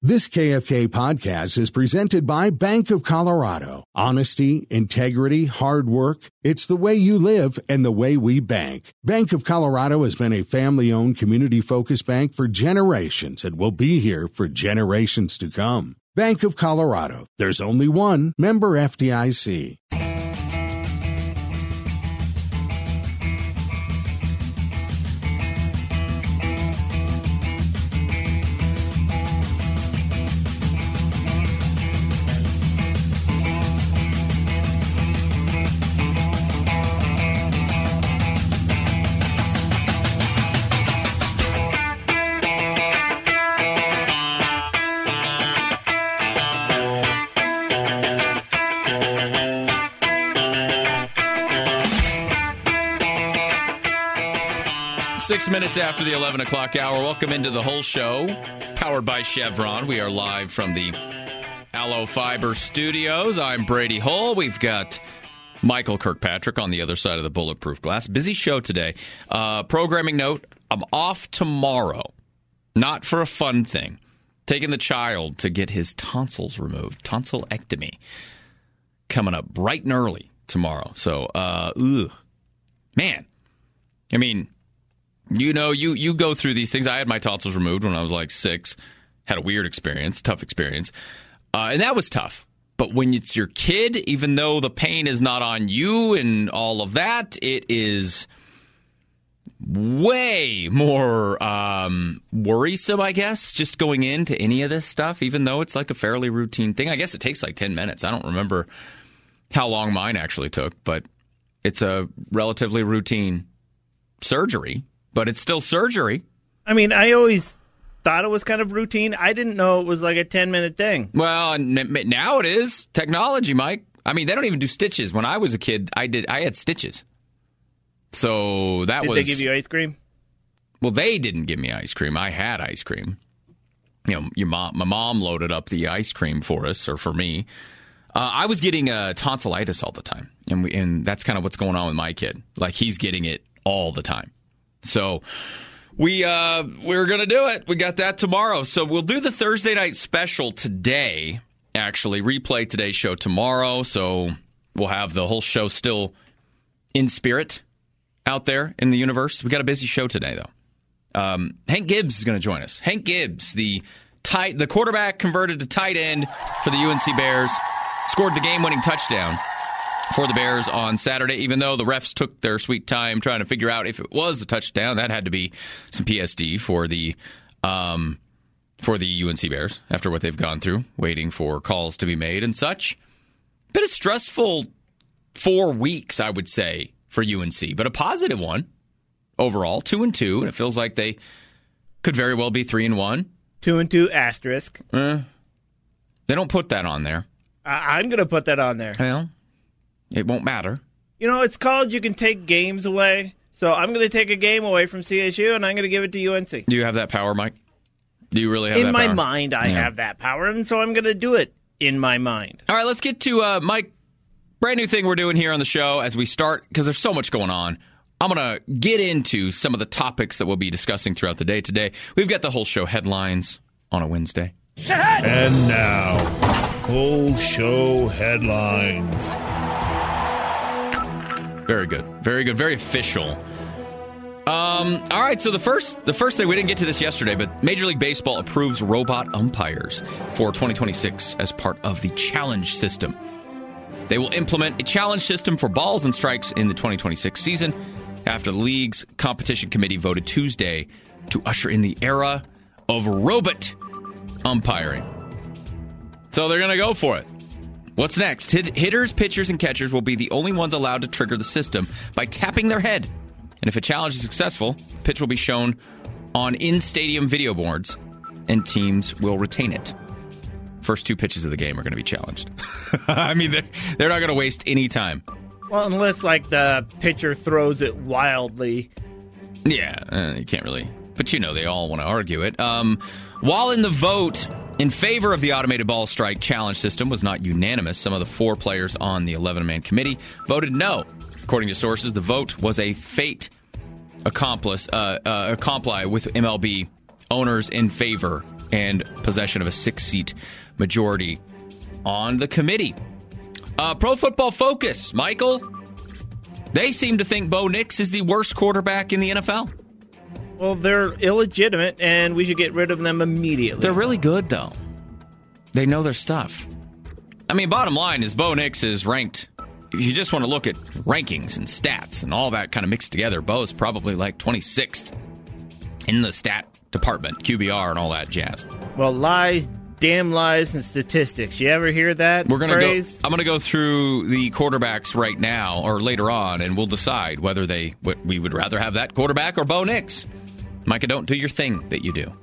This KFK podcast is presented by Bank of Colorado. Honesty, integrity, hard work. It's the way you live and the way we bank. Bank of Colorado has been a family-owned, community-focused bank for generations and will be here for generations to come. Bank of Colorado. There's only one. Member FDIC. Minutes after the 11 o'clock hour. Welcome into the whole show, powered by Chevron. We are live from the Allo Fiber studios. I'm Brady Hull. We've got Michael Kirkpatrick on the other side of the bulletproof glass. Busy show today. Programming note, I'm off tomorrow. Not for a fun thing. Taking the child to get his tonsils removed. Tonsillectomy. Coming up bright and early tomorrow. So, man. I mean, you know, you go through these things. I had my tonsils removed when I was like 6. Had a weird experience, tough experience. And that was tough. But when it's your kid, even though the pain is not on you and all of that, it is way more worrisome, I guess, just going into any of this stuff, even though it's like a fairly routine thing. I guess it takes like 10 minutes. I don't remember how long mine actually took, but it's a relatively routine surgery. But it's still surgery. I mean, I always thought it was kind of routine. I didn't know it was like a 10-minute thing. Well, now it is. Technology, Mike. I mean, they don't even do stitches. When I was a kid, I had stitches. So that Did they give you ice cream? Well, they didn't give me ice cream. I had ice cream. You know, my mom loaded up the ice cream for us, or for me. I was getting tonsillitis all the time. And that's kind of what's going on with my kid. Like, he's getting it all the time. So we're going to do it. We got that tomorrow. So we'll do the Thursday night special today, actually. Replay today's show tomorrow. So we'll have the whole show still in spirit out there in the universe. We got a busy show today, though. Hank Gibbs is going to join us. Hank Gibbs, the quarterback converted to tight end for the UNC Bears, scored the game-winning touchdown for the Bears on Saturday, even though the refs took their sweet time trying to figure out if it was a touchdown. That had to be some PSD for the UNC Bears after what they've gone through, waiting for calls to be made and such. Been a stressful 4 weeks, I would say, for UNC, but a positive one overall, 2-2, and it feels like they could very well be 3-1. 2-2 asterisk. They don't put that on there. I'm going to put that on there. Well, it won't matter. You know, it's called you can take games away. So I'm going to take a game away from CSU, and I'm going to give it to UNC. Do you have that power, Mike? Do you really have that power? In my mind, I have that power, and so I'm going to do it in my mind. All right, let's get to, Mike, brand new thing we're doing here on the show as we start, because there's so much going on. I'm going to get into some of the topics that we'll be discussing throughout the day today. We've got the whole show headlines on a Wednesday. And now, whole show headlines. Very good. Very good. Very official. All right, so the first thing, we didn't get to this yesterday, but Major League Baseball approves robot umpires for 2026 as part of the challenge system. They will implement a challenge system for balls and strikes in the 2026 season after the league's competition committee voted Tuesday to usher in the era of robot umpiring. So they're going to go for it. What's next? Hitters, pitchers, and catchers will be the only ones allowed to trigger the system by tapping their head. And if a challenge is successful, the pitch will be shown on in-stadium video boards, and teams will retain it. First 2 pitches of the game are going to be challenged. I mean, they're not going to waste any time. Well, unless, like, the pitcher throws it wildly. Yeah, you can't really. But, you know, they all want to argue it. While in the vote in favor of the automated ball strike challenge system was not unanimous, some of the 4 players on the 11-man committee voted no. According to sources, the vote was a comply with MLB owners in favor and possession of a 6-seat majority on the committee. Pro Football Focus, Michael, they seem to think Bo Nix is the worst quarterback in the NFL. Well, they're illegitimate, and we should get rid of them immediately. They're really good, though. They know their stuff. I mean, bottom line is Bo Nix is ranked. If you just want to look at rankings and stats and all that kind of mixed together, Bo's probably like 26th in the stat department, QBR and all that jazz. Well, lies, damn lies, and statistics. You ever hear that phrase? I'm going to go through the quarterbacks right now or later on, and we'll decide whether we would rather have that quarterback or Bo Nix. Micah, don't do your thing that you do.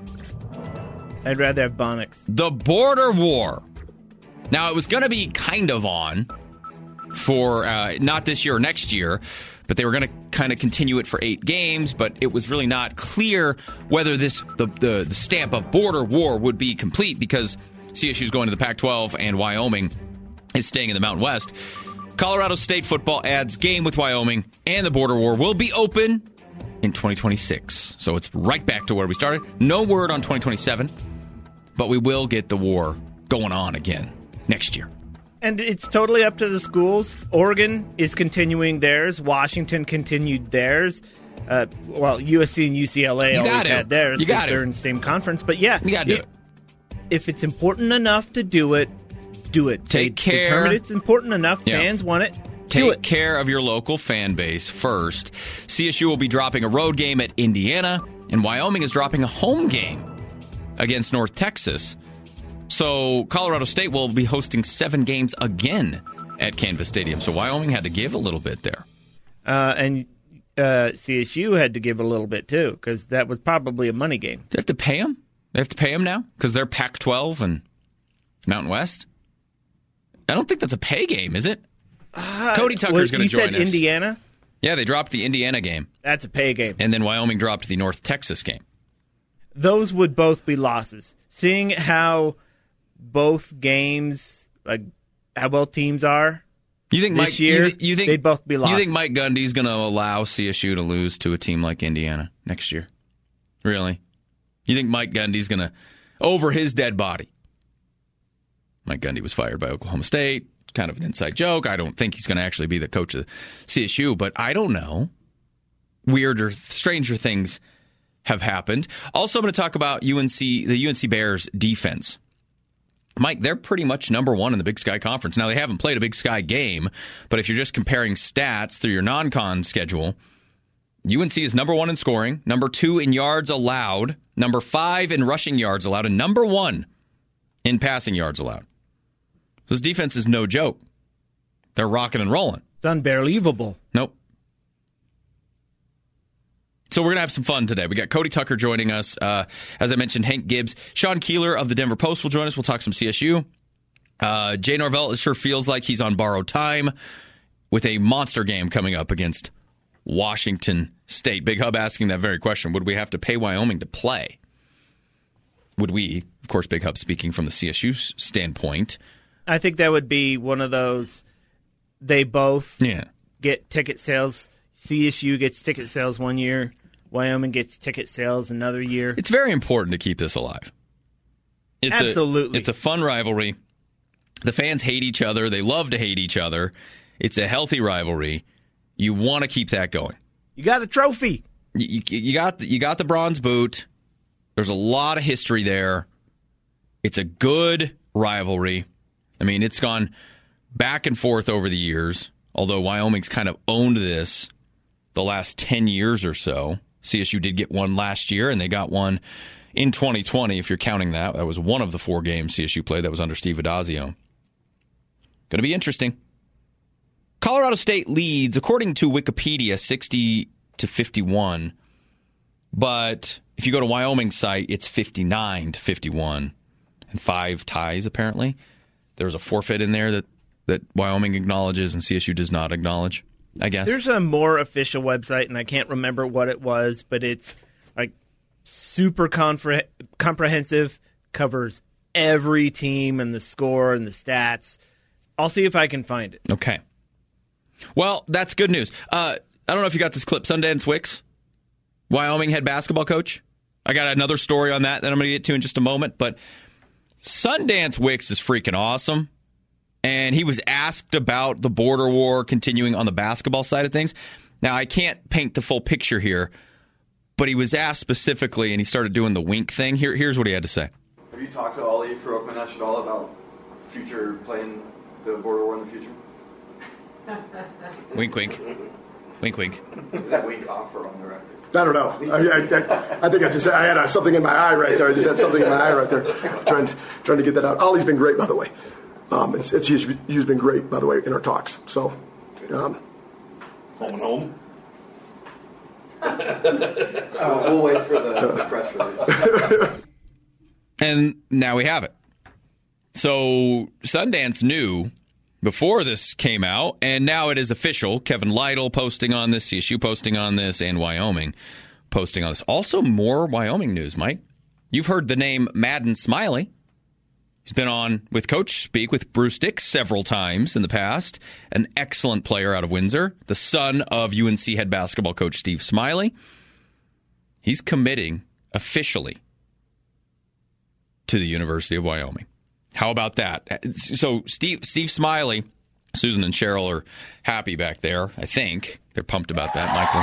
I'd rather have Bo Nix. The border war. Now, it was going to be kind of on for not this year or next year, but they were going to kind of continue it for 8 games, but it was really not clear whether the stamp of border war would be complete because CSU is going to the Pac-12 and Wyoming is staying in the Mountain West. Colorado State football adds game with Wyoming, and the border war will be open in 2026. So it's right back to where we started. No word on 2027, but we will get the war going on again next year. And it's totally up to the schools. Oregon is continuing theirs. Washington continued theirs. USC and UCLA always had theirs because they're in the same conference. But yeah, you gotta do it. If it's important enough to do it, do it. Take care. Determine it's important enough. Yeah. Fans want it. Take care of your local fan base first. CSU will be dropping a road game at Indiana, and Wyoming is dropping a home game against North Texas. So Colorado State will be hosting 7 games again at Canvas Stadium. So Wyoming had to give a little bit there. And CSU had to give a little bit, too, because that was probably a money game. They have to pay them? They have to pay them now? Because they're Pac-12 and Mountain West? I don't think that's a pay game, is it? Cody Tucker's going to join us. You said Indiana? Yeah, they dropped the Indiana game. That's a pay game. And then Wyoming dropped the North Texas game. Those would both be losses. Seeing how both games, like how both teams are this year, they'd both be losses. You think Mike Gundy's going to allow CSU to lose to a team like Indiana next year? Really? You think Mike Gundy's going to, over his dead body? Mike Gundy was fired by Oklahoma State. Kind of an inside joke. I don't think he's going to actually be the coach of CSU, but I don't know. Weirder, stranger things have happened. Also, I'm going to talk about the UNC Bears defense. Mike, they're pretty much number 1 in the Big Sky Conference. Now, they haven't played a Big Sky game, but if you're just comparing stats through your non-con schedule, UNC is number 1 in scoring, number 2 in yards allowed, number 5 in rushing yards allowed, and number 1 in passing yards allowed. This defense is no joke. They're rocking and rolling. It's unbelievable. Nope. So we're going to have some fun today. We got Cody Tucker joining us. As I mentioned, Hank Gibbs. Sean Keeler of the Denver Post will join us. We'll talk some CSU. Jay Norvell, it sure feels like he's on borrowed time with a monster game coming up against Washington State. Big Hub asking that very question. Would we have to pay Wyoming to play? Would we? Of course, Big Hub speaking from the CSU standpoint. I think that would be one of those, they both get ticket sales. CSU gets ticket sales one year. Wyoming gets ticket sales another year. It's very important to keep this alive. Absolutely. It's a fun rivalry. The fans hate each other. They love to hate each other. It's a healthy rivalry. You want to keep that going. You got a trophy. You got the bronze boot. There's a lot of history there. It's a good rivalry. I mean, it's gone back and forth over the years, although Wyoming's kind of owned this the last 10 years or so. CSU did get one last year, and they got one in 2020, if you're counting that. That was one of the 4 games CSU played. That was under Steve Addazio. Going to be interesting. Colorado State leads, according to Wikipedia, 60-51. But if you go to Wyoming's site, it's 59-51. And 5 ties, apparently. There's a forfeit in there that Wyoming acknowledges and CSU does not acknowledge, I guess. There's a more official website, and I can't remember what it was, but it's like super comprehensive, covers every team and the score and the stats. I'll see if I can find it. Okay. Well, that's good news. I don't know if you got this clip. Sundance Wicks, Wyoming head basketball coach, I got another story on that I'm going to get to in just a moment. But Sundance Wicks is freaking awesome. And he was asked about the border war continuing on the basketball side of things. Now, I can't paint the full picture here, but he was asked specifically, and he started doing the wink thing. Here's what he had to say. Have you talked to Ollie for Oakman at all about future playing the border war in the future? Wink, wink. Wink, wink. Is that wink off or on the record? I don't know. I think I had something in my eye right there. I just had something in my eye right there, trying to get that out. Ollie's been great, by the way. He's been great, by the way, in our talks. So, home. We'll wait for the press release. And now we have it. So Sundance knew before this came out, and now it is official. Kevin Lytle posting on this, CSU posting on this, and Wyoming posting on this. Also, more Wyoming news, Mike. You've heard the name Madden Smiley. He's been on with Coach Speak with Bruce Dix several times in the past. An excellent player out of Windsor, the son of UNC head basketball coach Steve Smiley. He's committing officially to the University of Wyoming. How about that? So Steve Smiley, Susan and Cheryl are happy back there, I think. They're pumped about that, Michael.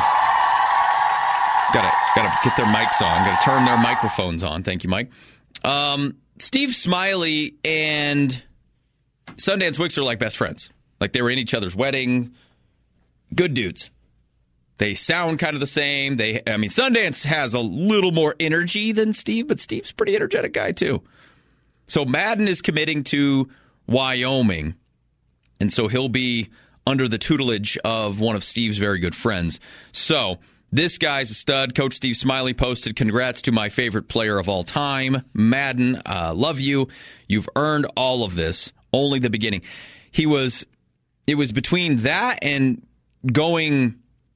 Gotta get their mics on. Gotta turn their microphones on. Thank you, Mike. Steve Smiley and Sundance Wicks are like best friends. Like they were in each other's wedding. Good dudes. They sound kind of the same. Sundance has a little more energy than Steve, but Steve's a pretty energetic guy too. So Madden is committing to Wyoming, and so he'll be under the tutelage of one of Steve's very good friends. So this guy's a stud. Coach Steve Smiley posted, "Congrats to my favorite player of all time, Madden. Love you. You've earned all of this. Only the beginning." It was between that and going.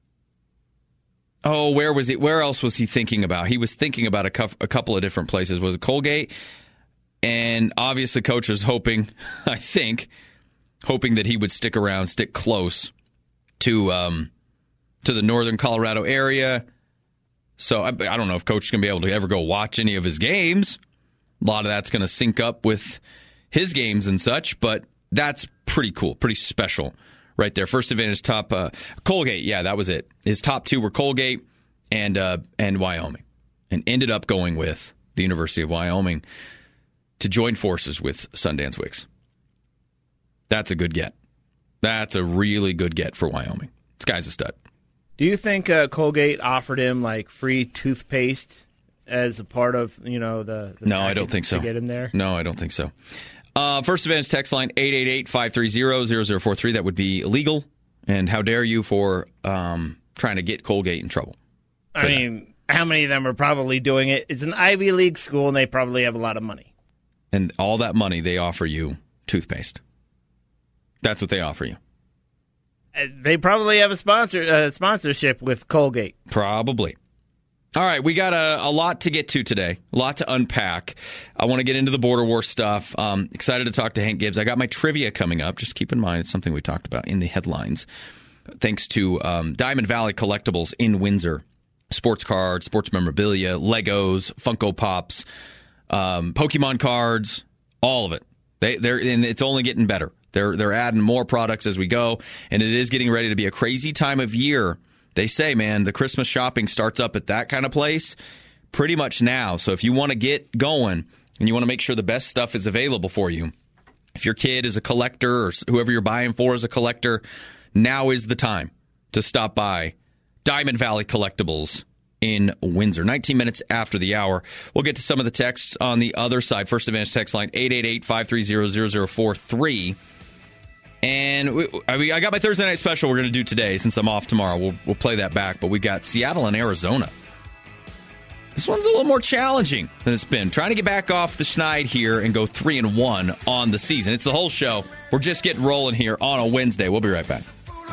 Oh, where was it? Where else was he thinking about? He was thinking about a couple of different places. Was it Colgate? And obviously, Coach was hoping that he would stick around, stick close to the northern Colorado area. So I don't know if Coach is going to be able to ever go watch any of his games. A lot of that's going to sync up with his games and such, but that's pretty cool, pretty special right there. First Advantage top Colgate, yeah, that was it. His top two were Colgate and Wyoming, and ended up going with the University of Wyoming to join forces with Sundance Wicks. That's a good get. That's a really good get for Wyoming. This guy's a stud. Do you think Colgate offered him like free toothpaste as a part of the No, I don't think so. To get him there? No, I don't think so. First Advantage text line 888-530-0043. That would be illegal. And how dare you for trying to get Colgate in trouble? I mean, how many of them are probably doing it? It's an Ivy League school, and they probably have a lot of money. And all that money, they offer you toothpaste. That's what they offer you. They probably have a sponsorship with Colgate. Probably. All right, we got a lot to get to today, a lot to unpack. I want to get into the border war stuff. Excited to talk to Hank Gibbs. I got my trivia coming up. Just keep in mind, it's something we talked about in the headlines. Thanks to Diamond Valley Collectibles in Windsor. Sports cards, sports memorabilia, Legos, Funko Pops, Pokemon cards, all of it. And it's only getting better. They're adding more products as we go, and it is getting ready to be a crazy time of year. They say, man, the Christmas shopping starts up at that kind of place pretty much now. So if you want to get going and you want to make sure the best stuff is available for you, if your kid is a collector or whoever you're buying for is a collector, now is the time to stop by Diamond Valley Collectibles in Windsor. 19 minutes after the hour. We'll get to some of the texts on the other side. First Advantage text line 888-530-0043. And I got my Thursday night special we're going to do today since I'm off tomorrow. We'll play that back, but we got Seattle and Arizona. This one's a little more challenging than it's been. Trying to get back off the schneid here and go 3-1 on the season. It's the whole show. We're just getting rolling here on a Wednesday. We'll be right back.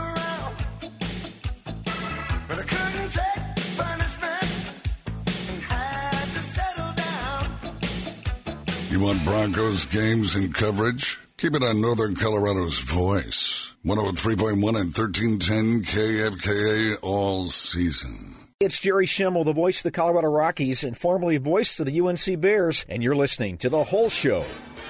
You want Broncos games and coverage? Keep it on Northern Colorado's Voice. 103.1 and 1310 KFKA all season. It's Jerry Schimmel, the voice of the Colorado Rockies and formerly voice of the UNC Bears, and you're listening to The Whole Show.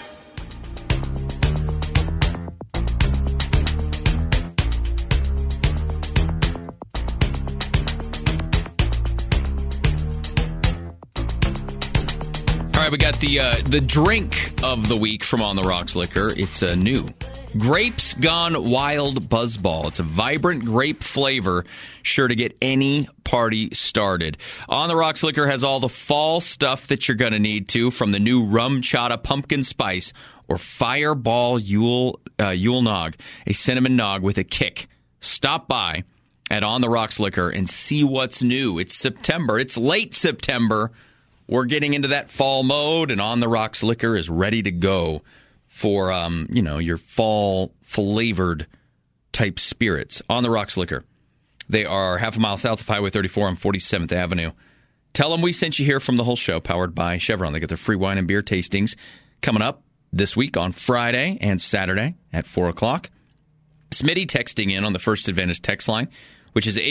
All right, we got the drink of the week from On the Rocks Liquor. It's new. Grapes Gone Wild Buzzball. It's a vibrant grape flavor, sure to get any party started. On the Rocks Liquor has all the fall stuff that you're going to need to, from the new Rum Chata Pumpkin Spice or Fireball Yule Nog, a cinnamon nog with a kick. Stop by at On the Rocks Liquor and see what's new. It's September. It's late September. We're getting into that fall mode, and On the Rocks Liquor is ready to go for, your fall-flavored type spirits. On the Rocks Liquor. They are half a mile south of Highway 34 on 47th Avenue. Tell them we sent you here from the whole show, powered by Chevron. They get their free wine and beer tastings coming up this week on Friday and Saturday at 4 o'clock. Smitty texting in on the First Advantage text line, which is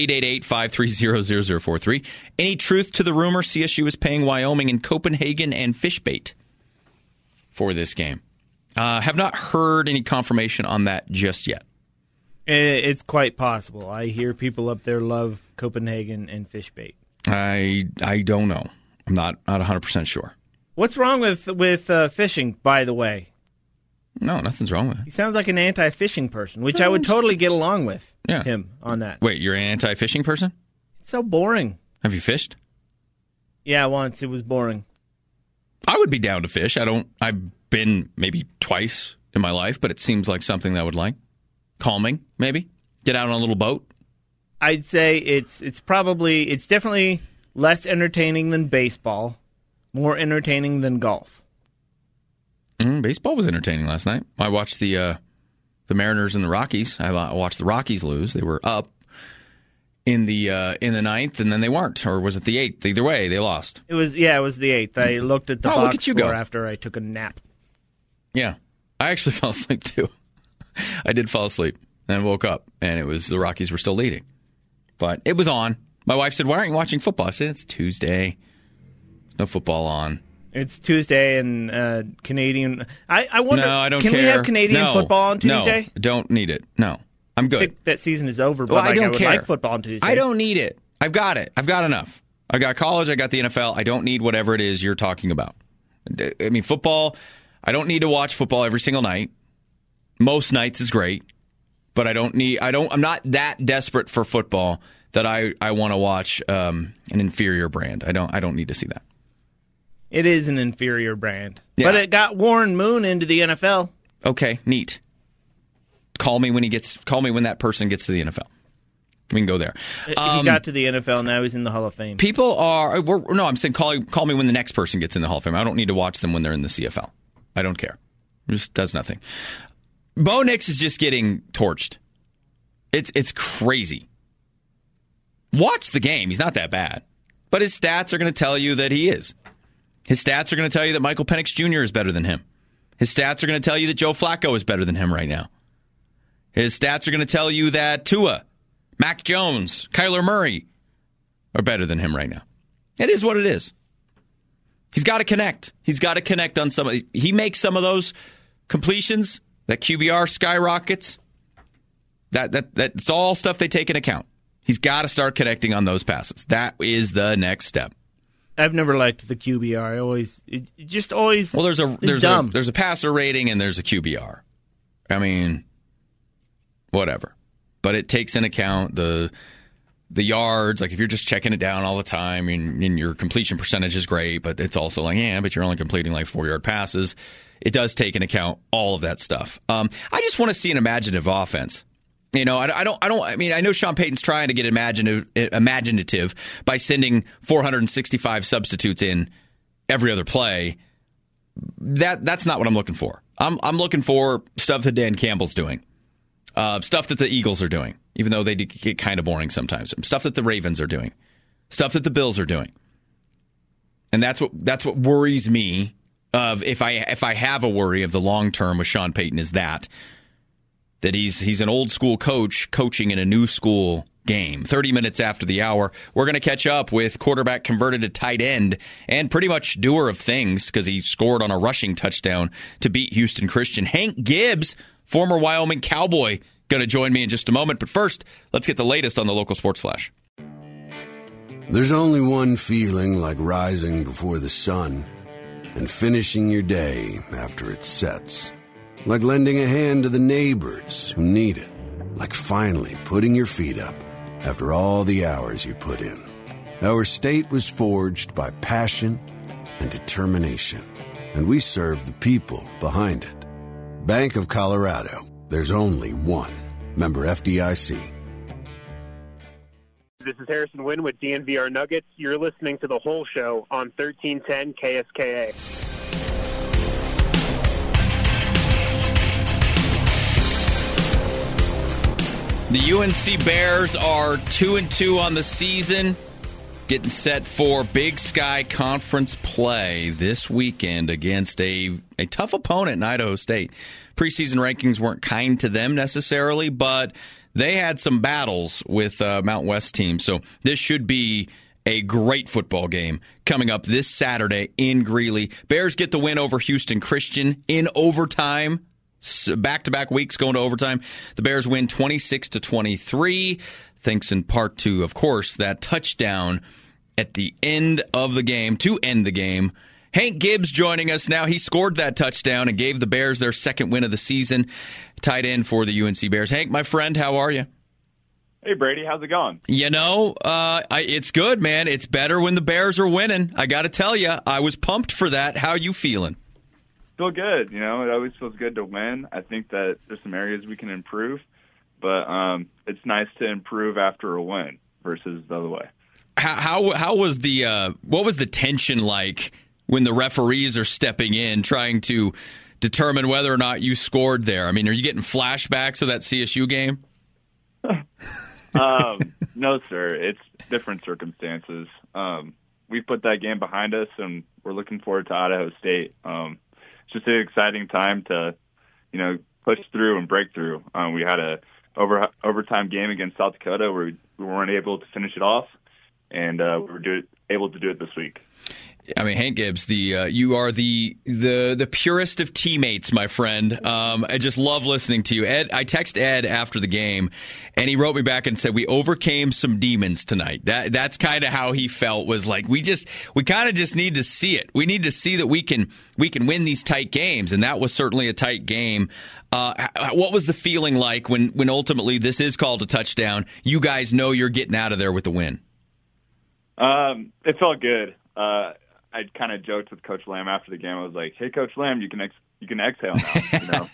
888-530-0043. Any truth to the rumor CSU is paying Wyoming and Copenhagen and fish bait for this game? Have not heard any confirmation on that just yet. It's quite possible. I hear people up there love Copenhagen and fish bait. I don't know. I'm not 100% sure. What's wrong with fishing, by the way? No, nothing's wrong with it. He sounds like an anti-fishing person, which I would totally get along with him on that. Wait, you're an anti-fishing person? It's so boring. Have you fished? Yeah, once. It was boring. I would be down to fish. I've been maybe twice in my life, but it seems like something that I would like. Calming, maybe. Get out on a little boat. I'd say it's definitely less entertaining than baseball, more entertaining than golf. Baseball was entertaining last night. I watched the Mariners and the Rockies. I watched the Rockies lose. They were up in the ninth, and then they weren't, or was it the eighth? Either way, they lost. It was the eighth. I looked at the box score after I took a nap. Yeah, I actually fell asleep too. I did fall asleep and woke up, and the Rockies were still leading, but it was on. My wife said, "Why aren't you watching football?" I said, "It's Tuesday. No football on." It's Tuesday and Canadian. I wonder. No, I don't care. Can we have Canadian football on Tuesday? No, don't need it. No, I'm good. I think that season is over, but I don't would care. like football on Tuesday. I don't need it. I've got it. I've got enough. I got college. I got the NFL. I don't need whatever it is you're talking about. I mean, football. I don't need to watch football every single night. Most nights is great, but I'm not that desperate for football that I want to watch an inferior brand. I don't need to see that. It is an inferior brand. Yeah. But it got Warren Moon into the NFL. Okay, neat. Call me when that person gets to the NFL. We can go there. He got to the NFL, now he's in the Hall of Fame. I'm saying call me when the next person gets in the Hall of Fame. I don't need to watch them when they're in the CFL. I don't care. It just does nothing. Bo Nix is just getting torched. It's crazy. Watch the game. He's not that bad. But his stats are going to tell you that he is. His stats are going to tell you that Michael Penix Jr. is better than him. His stats are going to tell you that Joe Flacco is better than him right now. His stats are going to tell you that Tua, Mac Jones, Kyler Murray are better than him right now. It is what it is. He's got to connect. He's got to connect on some. He makes some of those completions. That QBR skyrockets. That's all stuff they take into account. He's got to start connecting on those passes. That is the next step. I've never liked the QBR. It just always. Well, there's a passer rating and there's a QBR. I mean, whatever. But it takes into account the yards. Like if you're just checking it down all the time and your completion percentage is great, but it's also like, but you're only completing like 4-yard passes. It does take into account all of that stuff. I just want to see an imaginative offense. You know, I mean, I know Sean Payton's trying to get imaginative by sending 465 substitutes in every other play. That's not what I'm looking for. I'm looking for stuff that Dan Campbell's doing, stuff that the Eagles are doing, even though they get kind of boring sometimes. Stuff that the Ravens are doing, stuff that the Bills are doing, and that's what worries me. If I have a worry of the long term with Sean Payton is that he's an old school coach coaching in a new school game. 30 minutes after the hour, we're going to catch up with quarterback converted to tight end and pretty much doer of things because he scored on a rushing touchdown to beat Houston Christian. Hank Gibbs, former Wyoming Cowboy, going to join me in just a moment. But first, let's get the latest on the local sports flash. There's only one feeling like rising before the sun and finishing your day after it sets. Like lending a hand to the neighbors who need it. Like finally putting your feet up after all the hours you put in. Our state was forged by passion and determination, and we serve the people behind it. Bank of Colorado. There's only one. Member FDIC. This is Harrison Wynn with DNVR Nuggets. You're listening to The Whole Show on 1310 KSKA. The UNC Bears are 2-2 on the season, getting set for Big Sky Conference play this weekend against a tough opponent in Idaho State. Preseason rankings weren't kind to them necessarily, but they had some battles with Mountain West teams. So this should be a great football game coming up this Saturday in Greeley. Bears get the win over Houston Christian in overtime. Back-to-back weeks going to overtime. The Bears win 26-23, thanks in part to, of course, that touchdown at the end of the game, to end the game. Hank Gibbs joining us now. He scored that touchdown and gave the Bears their second win of the season, tight end for the UNC Bears. Hank, my friend, how are you? Hey, Brady, how's it going? You know, it's good, man. It's better when the Bears are winning. I got to tell you, I was pumped for that. How you feeling? Feel good. You know, it always feels good to win. I think that there's some areas we can improve, but it's nice to improve after a win versus the other way. How was what was the tension like when the referees are stepping in trying to determine whether or not you scored there? I mean, are you getting flashbacks of that CSU game? No, sir. It's different circumstances. We put that game behind us, and we're looking forward to Idaho State. It's just an exciting time to, push through and break through. We had a overtime game against South Dakota where we weren't able to finish it off, and we were able to do it this week. I mean, Hank Gibbs, you are the purest of teammates, my friend. I just love listening to you. Ed, I texted Ed after the game, and he wrote me back and said we overcame some demons tonight. That's kind of how he felt. Was like we kind of just need to see it. We need to see that we can win these tight games, and that was certainly a tight game. What was the feeling like when ultimately this is called a touchdown? You guys know you're getting out of there with the win. It felt good. I kind of joked with Coach Lamb after the game. I was like, "Hey, Coach Lamb, you can exhale now."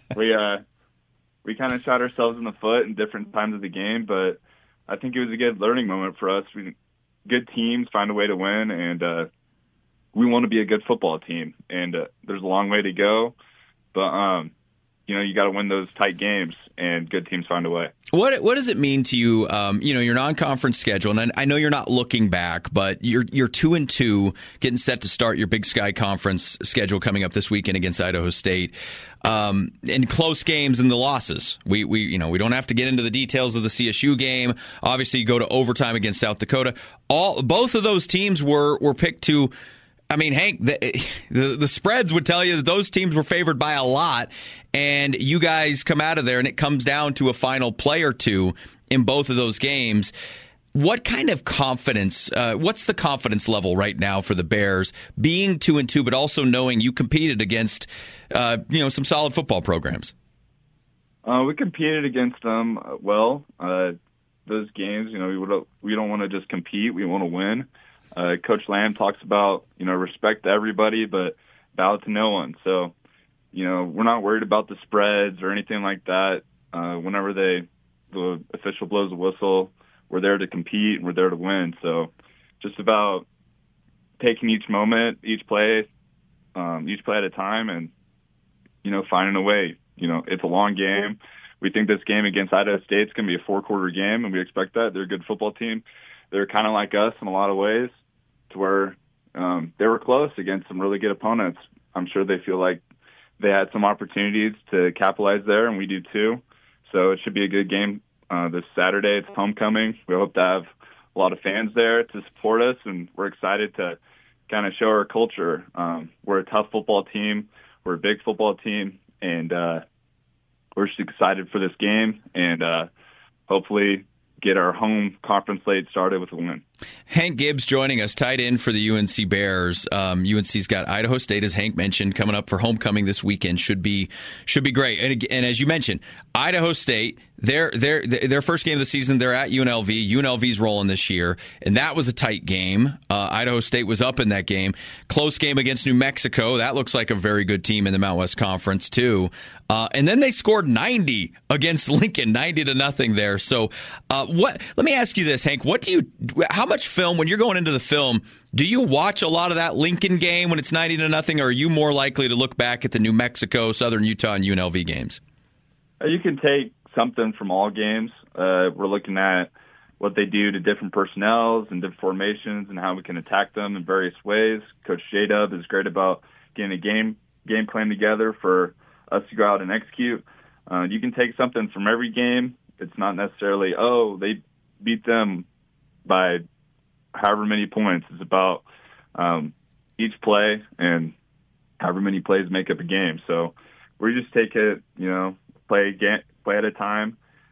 We kind of shot ourselves in the foot in different times of the game, but I think it was a good learning moment for us. Good teams find a way to win, and we want to be a good football team. And there's a long way to go, but you got to win those tight games, and good teams find a way. What does it mean to you? Your non-conference schedule, and I know you're not looking back, but you're 2-2, getting set to start your Big Sky Conference schedule coming up this weekend against Idaho State, and close games and the losses. We don't have to get into the details of the CSU game. Obviously, you go to overtime against South Dakota. Both of those teams were picked to. I mean, Hank, the spreads would tell you that those teams were favored by a lot, and you guys come out of there, and it comes down to a final play or two in both of those games. What kind of confidence, what's the confidence level right now for the Bears, being 2-2, but also knowing you competed against, some solid football programs? We competed against them well. Those games, we don't want to just compete. We want to win. Coach Lamb talks about, respect to everybody, but bow to no one. So, we're not worried about the spreads or anything like that. Whenever the official blows a whistle, we're there to compete and we're there to win. So just about taking each moment, each play at a time and, finding a way. It's a long game. We think this game against Idaho State is going to be a 4-quarter game, and we expect that. They're a good football team. They're kind of like us in a lot of ways, to where they were close against some really good opponents. I'm sure they feel like they had some opportunities to capitalize there, and we do too. So it should be a good game this Saturday. It's homecoming. We hope to have a lot of fans there to support us, and we're excited to kind of show our culture. We're a tough football team. We're a big football team, and we're just excited for this game and hopefully get our home conference slate started with a win. Hank Gibbs joining us, tight end for the UNC Bears. UNC's got Idaho State, as Hank mentioned, coming up for homecoming this weekend. Should be great. And as you mentioned, Idaho State, their first game of the season, they're at UNLV. UNLV's rolling this year, and that was a tight game. Idaho State was up in that game. Close game against New Mexico. That looks like a very good team in the Mountain West Conference too. And then they scored 90 against Lincoln, 90-0 there. So, let me ask you this, Hank. How much film, when you're going into the film, do you watch a lot of that Lincoln game when it's 90-0, or are you more likely to look back at the New Mexico, Southern Utah, and UNLV games? You can take something from all games. We're looking at what they do to different personnels and different formations and how we can attack them in various ways. Coach J-Dub is great about getting a game plan together for us to go out and execute. You can take something from every game. It's not necessarily, they beat them by however many points. It's about each play and however many plays make up a game. So we just take it, play at a time.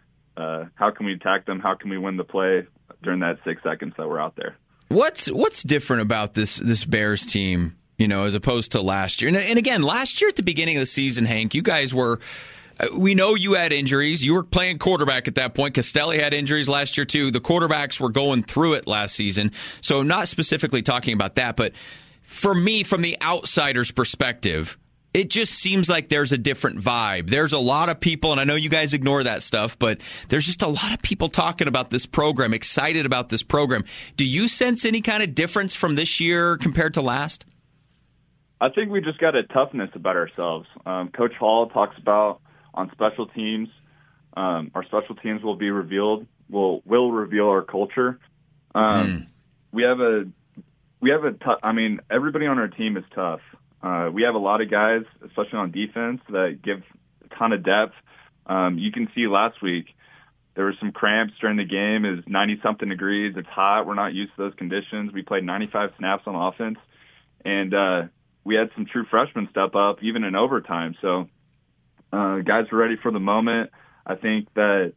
How can we attack them? How can we win the play during that 6 seconds that we're out there? What's different about this Bears team, as opposed to last year? And again, last year at the beginning of the season, Hank, you guys were. We know you had injuries. You were playing quarterback at that point. Castelli had injuries last year, too. The quarterbacks were going through it last season. So I'm not specifically talking about that. But for me, from the outsider's perspective, it just seems like there's a different vibe. There's a lot of people, and I know you guys ignore that stuff, but there's just a lot of people talking about this program, excited about this program. Do you sense any kind of difference from this year compared to last? I think we just got a toughness about ourselves. Coach Hall talks about on special teams, our special teams will be revealed. Will reveal our culture. We have everybody on our team is tough. We have a lot of guys, especially on defense, that give a ton of depth. You can see last week there were some cramps during the game. It was 90-something degrees. It's hot. We're not used to those conditions. We played 95 snaps on offense, and we had some true freshmen step up even in overtime. So guys are ready for the moment. I think that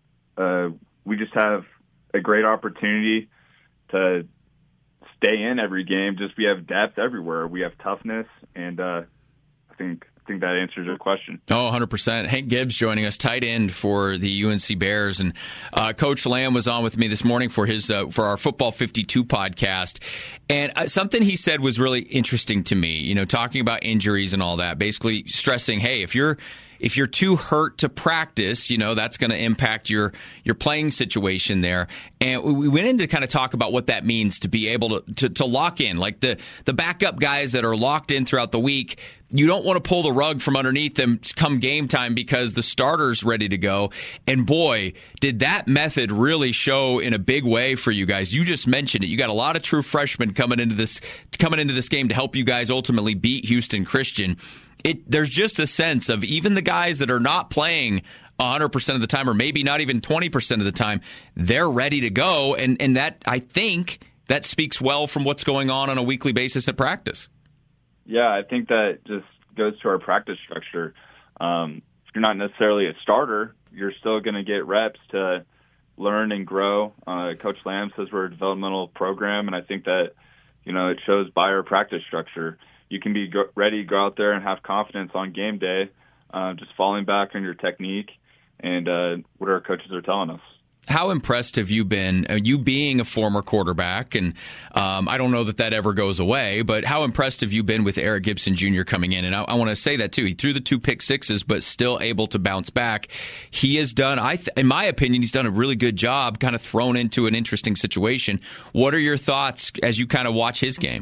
we just have a great opportunity to stay in every game. Just we have depth everywhere. We have toughness, and I think that answers your question. 100%. Hank Gibbs joining us, tight end for the UNC Bears, and Coach Lamb was on with me this morning for our Football 52 podcast, and something he said was really interesting to me. Talking about injuries and all that, basically stressing, hey, if you're too hurt to practice, that's going to impact your playing situation there. And we went in to kind of talk about what that means to be able to lock in. Like the backup guys that are locked in throughout the week, you don't want to pull the rug from underneath them come game time because the starter's ready to go. And boy, did that method really show in a big way for you guys. You just mentioned it. You got a lot of true freshmen coming into this game to help you guys ultimately beat Houston Christian. There's just a sense of even the guys that are not playing 100% of the time, or maybe not even 20% of the time, they're ready to go. And that, I think, that speaks well from what's going on a weekly basis at practice. Yeah, I think that just goes to our practice structure. If you're not necessarily a starter, you're still going to get reps to learn and grow. Coach Lamb says we're a developmental program, and I think that, it shows by our practice structure. You can be ready to go out there and have confidence on game day, just falling back on your technique and what our coaches are telling us. How impressed have you been, you being a former quarterback, and I don't know that ever goes away, but how impressed have you been with Eric Gibson Jr. coming in? And I want to say that, too. He threw the 2 pick sixes, but still able to bounce back. He has done, in my opinion, he's done a really good job, kind of thrown into an interesting situation. What are your thoughts as you kind of watch his game?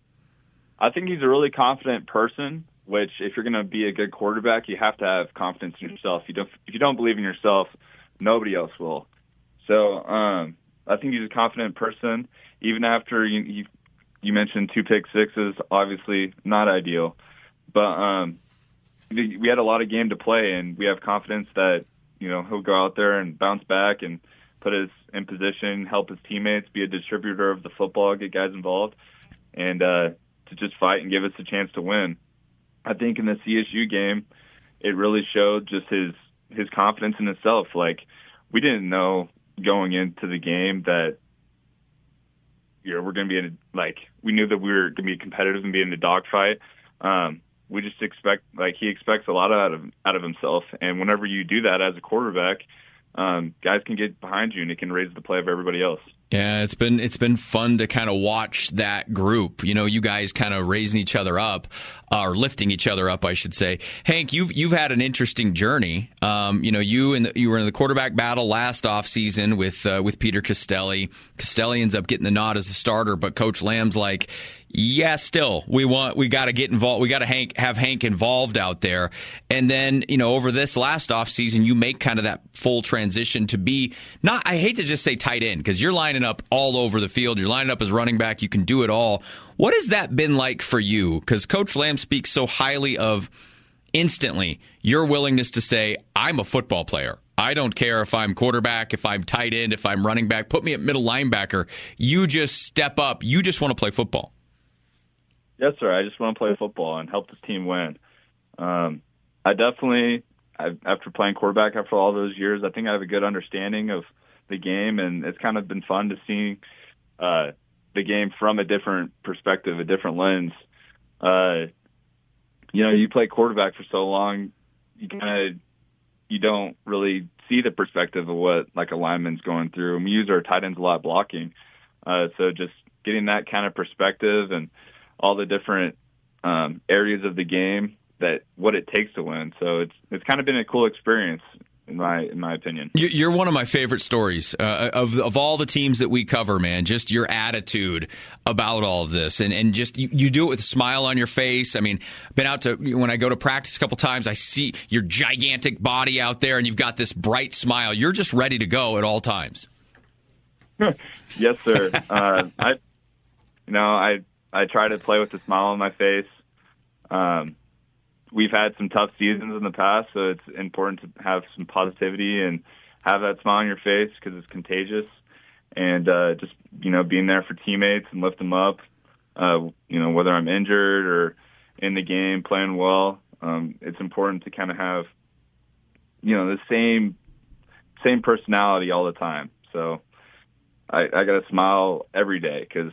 I think he's a really confident person, which if you're going to be a good quarterback, you have to have confidence in yourself. If you don't believe in yourself, nobody else will. So I think he's a confident person. Even after you mentioned 2 pick sixes, obviously not ideal. But we had a lot of game to play, and we have confidence that he'll go out there and bounce back and put us in position, help his teammates, be a distributor of the football, get guys involved, and to just fight and give us a chance to win. I think in the CSU game, it really showed just his confidence in himself. Like, we didn't know going into the game that we're going to be we knew that we were going to be competitive and be in the dogfight. We just he expects a lot out of himself, and whenever you do that as a quarterback, guys can get behind you and it can raise the play of everybody else. Yeah, it's been fun to kind of watch that group. You guys kind of raising each other up, or lifting each other up, I should say. Hank, you've had an interesting journey. You were in the quarterback battle last offseason with Peter Costelli. Costelli ends up getting the nod as the starter, but Coach Lamb's like, yeah, still, we got to get involved. We got to have Hank involved out there. And then, over this last offseason, you make kind of that full transition to be I hate to just say tight end, because you're lining up all over the field. You're lining up as running back. You can do it all. What has that been like for you? Because Coach Lamb speaks so highly of instantly your willingness to say, I'm a football player. I don't care if I'm quarterback, if I'm tight end, if I'm running back. Put me at middle linebacker. You just step up. You just want to play football. Yes, sir. I just want to play football and help this team win. I definitely, after playing quarterback after all those years, I think I have a good understanding of the game, and it's kind of been fun to see the game from a different perspective, a different lens. You play quarterback for so long, you don't really see the perspective of what like a lineman's going through. And we use our tight ends a lot blocking, so just getting that kind of perspective and all the different areas of the game, that what it takes to win. So it's kind of been a cool experience in my opinion. You're one of my favorite stories of all the teams that we cover, man. Just your attitude about all of this, and just you do it with a smile on your face. I mean, been out to when I go to practice a couple times, I see your gigantic body out there, and you've got this bright smile. You're just ready to go at all times. Yes, sir. I try to play with a smile on my face. We've had some tough seasons in the past, so it's important to have some positivity and have that smile on your face because it's contagious. And just, being there for teammates and lift them up, whether I'm injured or in the game playing well, it's important to kind of have, the same personality all the time. So I got to smile every day because,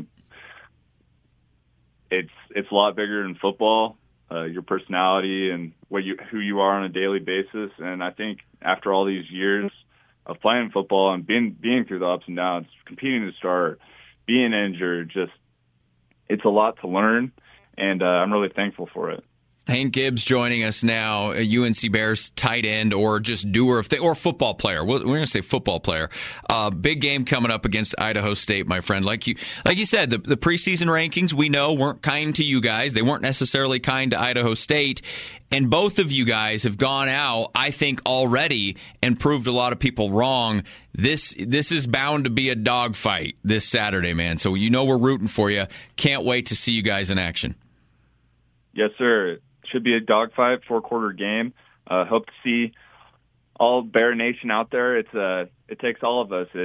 it's a lot bigger than football, your personality and who you are on a daily basis. And I think after all these years of playing football and being through the ups and downs, competing to start, being injured, it's a lot to learn, and I'm really thankful for it. Hank Gibbs joining us now, a UNC Bears tight end or just doer of things, or football player. We're going to say football player. Big game coming up against Idaho State, my friend. Like you said, the preseason rankings we know weren't kind to you guys. They weren't necessarily kind to Idaho State. And both of you guys have gone out, I think, already and proved a lot of people wrong. This is bound to be a dogfight this Saturday, man. So we're rooting for you. Can't wait to see you guys in action. Yes, sir. Should be a dogfight, 4-quarter game. Hope to see all Bear Nation out there. It takes all of us.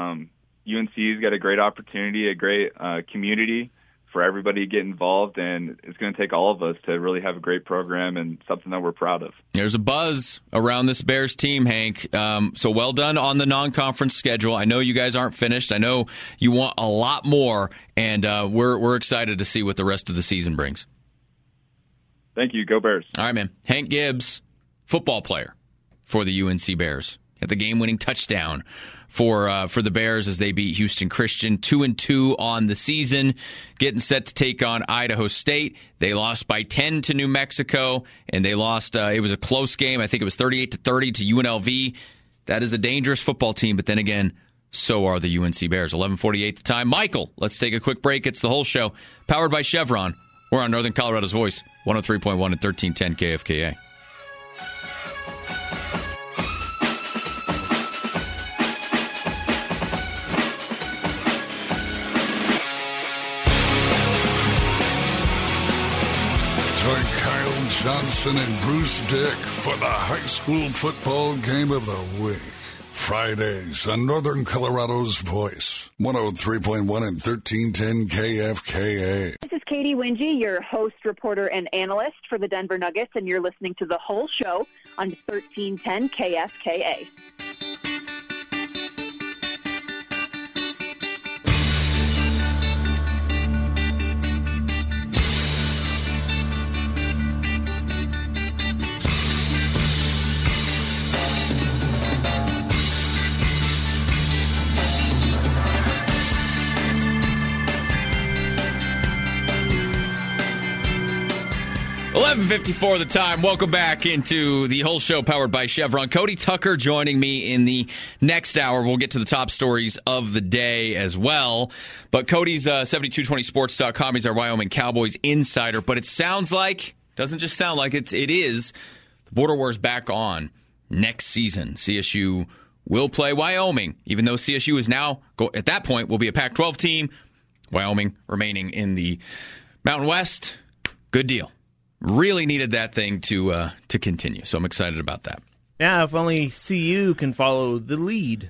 UNC's got a great opportunity, a great community for everybody to get involved, and it's going to take all of us to really have a great program and something that we're proud of. There's a buzz around this Bears team, Hank. So well done on the non-conference schedule. I know you guys aren't finished. I know you want a lot more, and we're excited to see what the rest of the season brings. Thank you. Go Bears. All right, man. Hank Gibbs, football player for the UNC Bears. Had the game-winning touchdown for the Bears as they beat Houston Christian 2-2 on the season, getting set to take on Idaho State. They lost by 10 to New Mexico, and they lost. It was a close game. I think it was 38-30 to UNLV. That is a dangerous football team, but then again, so are the UNC Bears. 11:48 the time. Michael, let's take a quick break. It's the whole show, powered by Chevron. We're on Northern Colorado's Voice, 103.1 and 1310 KFKA. Troy Kyle Johnson and Bruce Dick for the high school football game of the week. Fridays on Northern Colorado's Voice, 103.1 and 1310 KFKA. This is Katie Wingy, your host, reporter, and analyst for the Denver Nuggets, and you're listening to The Whole Show on 1310 KFKA. .54 the time. Welcome back into the Whole Show powered by Chevron. Cody Tucker joining me in the next hour. We'll get to the top stories of the day as well. But Cody's 7220sports.com. He's our Wyoming Cowboys insider. But it sounds like, doesn't just sound like, it is, the Border War is back on next season. CSU will play Wyoming, even though CSU is now, at that point, will be a Pac-12 team. Wyoming remaining in the Mountain West. Good deal. Really needed that thing to continue, so I'm excited about that. Yeah, if only CU can follow the lead.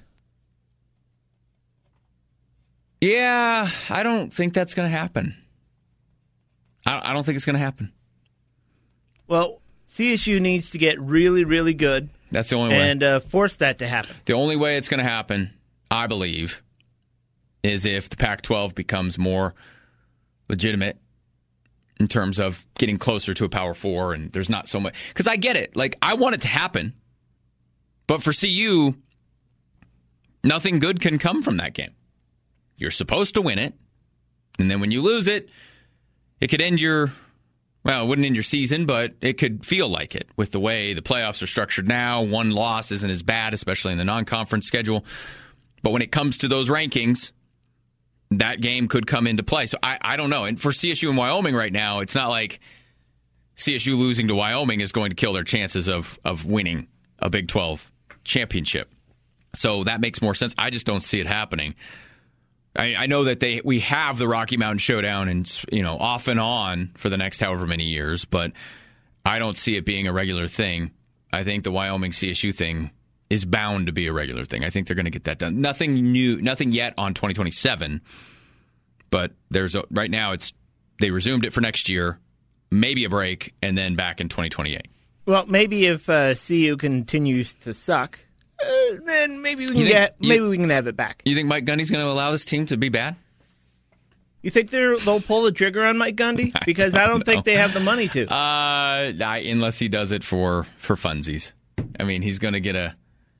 Yeah, I don't think that's going to happen. I don't think it's going to happen. Well, CSU needs to get really, really good. That's the only way. And force that to happen. The only way it's going to happen, I believe, is if the Pac-12 becomes more legitimate in terms of getting closer to a Power 4, and there's not so much. Because I get it. Like, I want it to happen. But for CU, nothing good can come from that game. You're supposed to win it. And then when you lose it, it could end your, well, it wouldn't end your season, but it could feel like it with the way the playoffs are structured now. One loss isn't as bad, especially in the non-conference schedule. But when it comes to those rankings, that game could come into play. So I don't know. And for CSU and Wyoming right now, it's not like CSU losing to Wyoming is going to kill their chances of winning a Big 12 championship. So that makes more sense. I just don't see it happening. I know that we have the Rocky Mountain Showdown and off and on for the next however many years, but I don't see it being a regular thing. I think the Wyoming CSU thing is bound to be a regular thing. I think they're going to get that done. Nothing new, nothing yet on 2027, but right now they resumed it for next year, maybe a break, and then back in 2028. Well, maybe if CU continues to suck, then maybe we can have it back. You think Mike Gundy's going to allow this team to be bad? You think they'll pull the trigger on Mike Gundy? Because I don't think they have the money to. Unless he does it for funsies. I mean, he's going to get a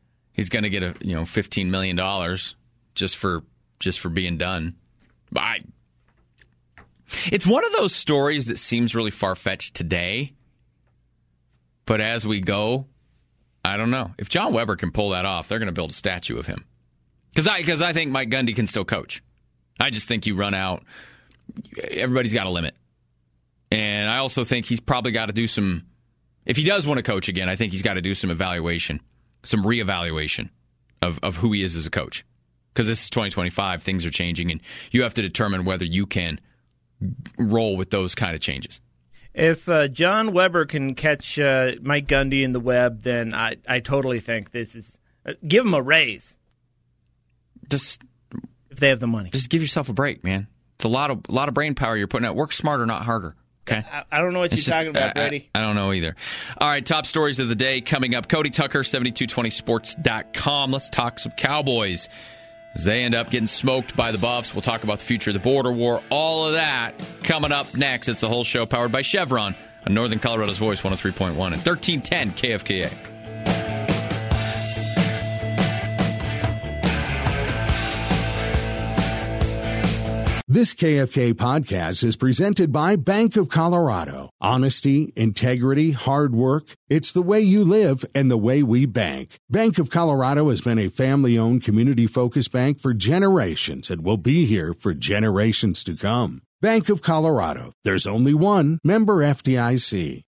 $15 million just for being done. But it's one of those stories that seems really far-fetched today. But as we go, I don't know. If John Weber can pull that off, they're going to build a statue of him. Because I think Mike Gundy can still coach. I just think you run out. Everybody's got a limit. And I also think he's probably got to do some, if he does want to coach again, I think he's got to do some evaluation, some reevaluation of who he is as a coach. Because this is 2025, things are changing, and you have to determine whether you can roll with those kind of changes. If John Weber can catch Mike Gundy in the web, then I totally think this is give him a raise. Just if they have the money, just give yourself a break, man. It's a lot of brain power you're putting out. Work smarter, not harder. Okay. I don't know what you're talking about, Brady. I don't know either. All right, top stories of the day coming up. Cody Tucker, 7220sports.com. Let's talk some Cowboys as they end up getting smoked by the Buffs. We'll talk about the future of the border war. All of that coming up next. It's the Whole Show powered by Chevron on Northern Colorado's Voice, 103.1 and 1310 KFKA. This KFK podcast is presented by Bank of Colorado. Honesty, integrity, hard work. It's the way you live and the way we bank. Bank of Colorado has been a family-owned, community-focused bank for generations and will be here for generations to come. Bank of Colorado. There's only one. Member FDIC.